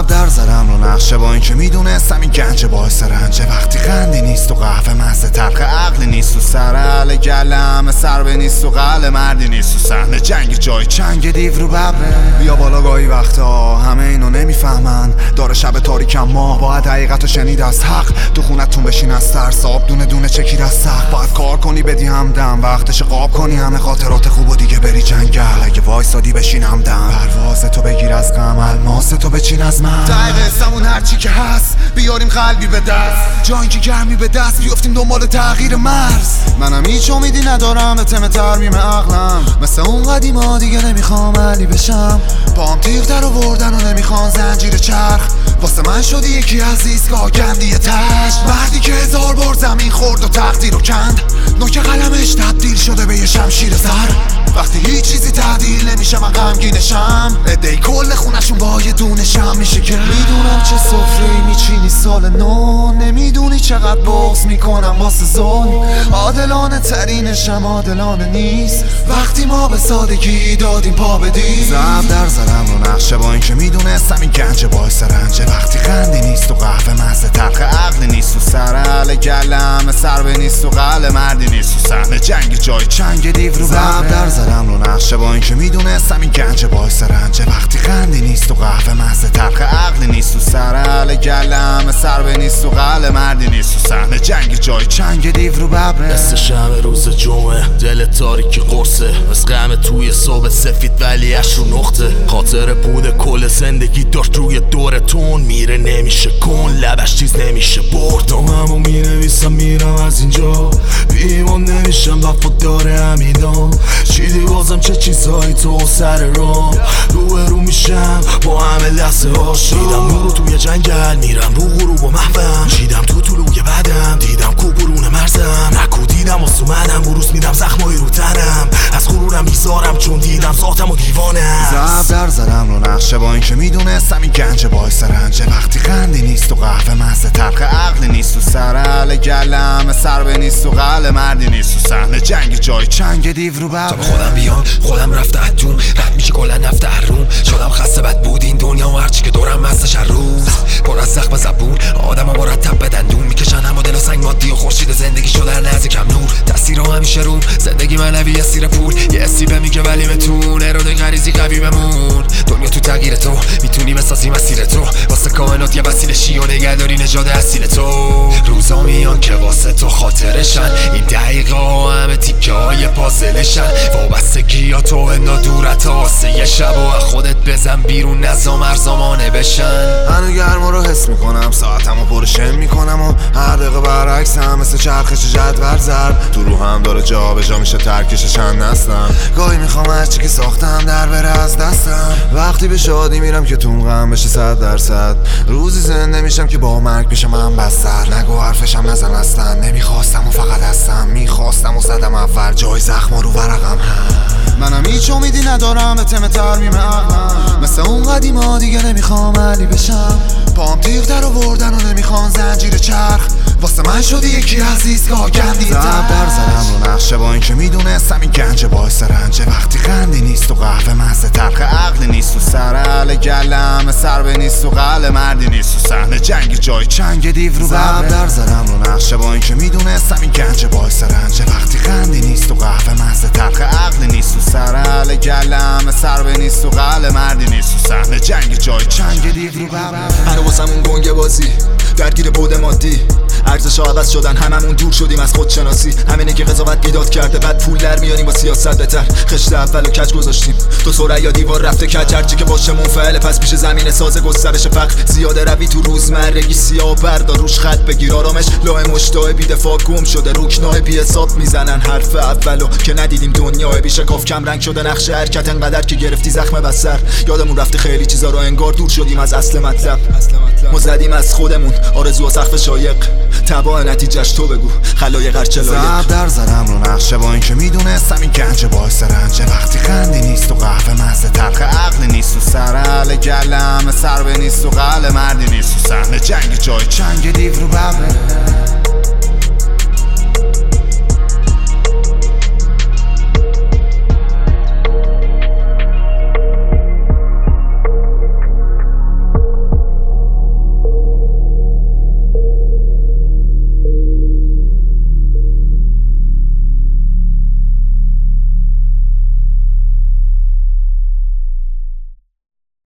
در زدم رو نقشه با اینکه میدونستم این گنج باعث رنجه. وقتی خندی نیست و قهوه مزه تلخ عقلی نیست و سرعل گلم سربه نیست و قل مردی نیست و صحنه جنگ جای چنگ دیو رو ببره. بیا بالا گاهی وقتا همه اینو نمیفهمن، داره شب تاریکم ماه باید حقیقتو شنید از حق. تو خونتون بشین از ترس آب دونه دونه چکیر از سخت. باید کار کنی بدی همدم وقتش قاب کنی همه خاطرات خوب و دیگه بری جنگل. اگه وایسادی بشین همدم پرواز تو بگیر از غم الماس تو بچین از من. دقیقه هرچی که هست بیاریم قلبی به دست، جایی که گرمی به دست بیافتیم دنبال تغییر مرز. منم هیچ امیدی ندارم به تم ترمیم عقلم، مثل اون قدیما دیگه نمیخوام علی بشم. پام تیغ در آوردن و نمیخوان زنجیر چرخ، واسه من شدی یکی از ایستگاه گندی تشت. مردی که 1000 بار زمین خورد و تقدیر رو کند، نوک قلمش تبدیل شده به یه شمشیر زر. وقتی هیچ چیزی تعدیل نمیشه من غمگینشم، ادهی کل خونشون با یه دونه شم میشه که میدونم چه سفره‌ای میچینی سال نو، نمیدونی چقدر بغض میکنم واسه ظلم. عادلانه ترینشم عادلانه نیست وقتی ما به سادگی دادیم پا بدیم. زب در زدم رو نقشه با اینکه میدونستم این گنج باعث رنجه. وقتی خندی نیست و قهوه مزه تلخ عقلی نیست و سرعل گلم سربه نیست و قل مردی نیست و صحنه جنگ جای چنگ دیو رو زب در زدم رو نقشه با اینکه میدونستم این گنج باعث رنجه. وقتی خندی نیست و قهوه مزه تلخ عقلی نیست و سرعل گلم سربه نیست و قل مردی نیست و صحنه جنگ جای چنگ دیو رو ببره. مثل شب روز جمعه دل تاریکی قرصه، از غم توی صبح سفید ولی اش رو نقطه. خاطر بود کل زندگی داشت روی دورتون میره نمیشه کن لبش چیز نمیشه برد. ناممو مینویسم میرم از اینجا بیمان نمیشم وفادار همینا. چیدی بازم چه چیزهایی تو سر رو میشم با همه لحظه هاش. دیدم نورو توی جنگل میرم رو غروب و محوم، چیدم تو طلوع بعدم دیدم کوبرون مرزم. نکو دیدم واسه منم بروز میدم زخمایی رو تنم، از غرورم میذارم چون دیدم ذاتم و دیوانم. زب در زدم رو نقشه با اینکه میدونستم این گنج باعث رنجه. وقتی خندی نیست و قهوه مزه تلخ عقلی نیست و سرعل گلم سربه نیست و قل مردی نیست و صحنه جنگ جای چنگ دیو رو ببره. تا خودم بیام خودم رفته اتون رد میشه کلا نفته هرون. شدم خسته بد بود این دنیا و هرچی که دورم مستش هر روز پر از زخم زبون. آدم ها مرتب به دندون میکشن اما دل و سنگ مادی و خورشید زندگی شده در نزدیکم نور. تاثیر همیشه روم زندگی منوی یه سیر پول یه استیبه میگه ولی متون اراده غریزی قوی بمون. دنیا تو تغییر تو میتونی بسازی مسیر تو، واسه کائنات یه وسیله شی و نگهداری نژاد اصیل تو. روزا میان که واسه تو خاطرشن، این دقیقه ها همه تیکه های پازلشن. وابستگی ها تو نادورت ها واسه یه شب و خودت بزن بیرون نظام ارزامانه بشن. هنو گرما رو حس میکنم ساعتمو پرشم میکنم و هر دقیقه برعکس هم مثل چرخش جدول ضرب تو روحم داره جا به جا میشه ترکش چند نسلم. گاهی میخوام هرچی که ساختم در بره از دستم. وقتی به شادی میرم که تو غم بشه 100%، روزی زنده میشم که با مرگ بشم من بستر. نگو حرفشم نزن اصلا، نمیخواستم و فقط هستم میخواستم و زدم اول جای زخما رو ورقم. منم هیچ امیدی ندارم به تم ترمیم عقلم، مثل اون قدیما دیگه نمیخوام علی بشم. پام تیغ در آوردن و نمیخوان زنجیر چرخ، واسه من شدی یکی از ایستگاه گندی تر. در زدم رو نقشه با اینکه میدونستم این گنج باعث رنجه. وقتی خندی نیست و قهوه مزه تلخ عقلی نیست و سرعل گلم سربه نیست و قل مردی نیست و صحنه جنگ جای چنگ دیو رو ببره. در زدم رو نقشه با اینکه میدونستم این گنج باعث رنجه. وقتی خندی نیست و قهوه مزه تلخ عقلی نیست و سرعل گلم سربه نیست و قل مردی نیست و صحنه جنگ جای چنگ دیو رو ببره. هر واسمون گنگ بازی درگیر بود مادی، ارزش عوض شدن هممون دور شدیم از خودشناسی. همینه که قضاوت بیداد کرده بعد پول در میاریم با سیاست بهتر. خشت اولو کج گذاشتیم تو سوره یا دیوار رفته کج، هرچی که باشه منفعل پس پیش زمین ساز گسترش فقر. زیاده روی تو روزمرگی سیاه بردار روش خط بگیر آرامش. لاه مشتاق بی دفاع گم شده رکنای بی حساب میزنن حرف اولو که ندیدیم دنیا بی شکاف کم رنگ شده نقش حرکت انقدر که گرفتی زخم بسر. یادمون رفته خیلی چیزا رو انگار دور شدیم از اصل مطلب. ما زدیم از خودمون آرزو و سقف شایق، تبع نتیجهش تو بگو خلایق هرچه لایق. زب در زدم رو نقشه با اینکه میدونستم این گنج باعث رنجه. وقتی خندی نیست و قهوه مزه تلخ عقلی نیست و سرعل گلم سربه نیست و قل مردی نیست و صحنه جنگ جای چنگ دیو رو ببره.